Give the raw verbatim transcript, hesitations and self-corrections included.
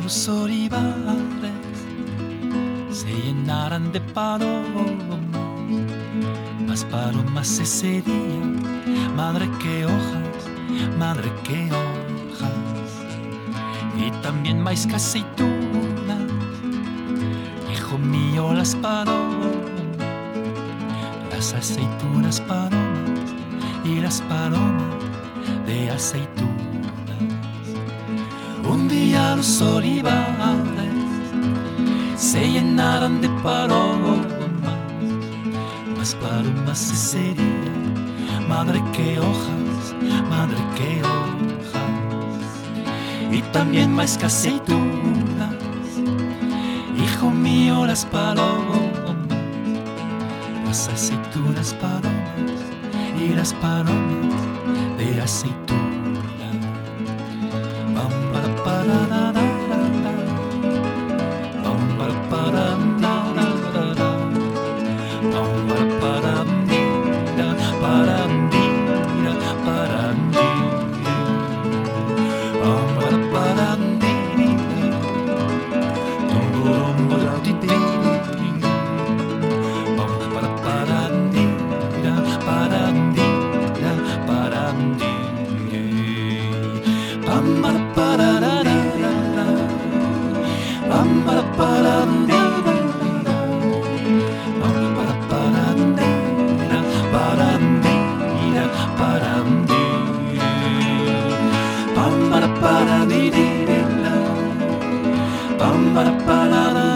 los olivares se llenarán de palomas, más palomas ese día. Madre que hojas, madre que hojas, y también maíz que aceitunas. Hijo mío, las palomas, las aceitunas palomas y las palomas de aceitunas. Un día los olivares se llenarán de palomas, más palomas ese día. Madre que hojas, madre que hojas, y también maíz que aceitunas. Hijo mío, las palomas, las aceitunas palomas y las palomas de aceitunas. Bam, para, para, da, da, da, da. Bam, para, para, da, da, da, da. Bam, para, para, dira, para, dira, para, dira. Bam, para, para, dira. Dum, dum, dum, di, di, di. Bam, para, para, dira, para, dira, para, dira. Bam, para, para, da, da, da, da. Bam, para, para, da, da, da. Bam, para, para, dira, para, dira, para, dira. Bam, para, para, di, di, di, la. Bam, para, para, da.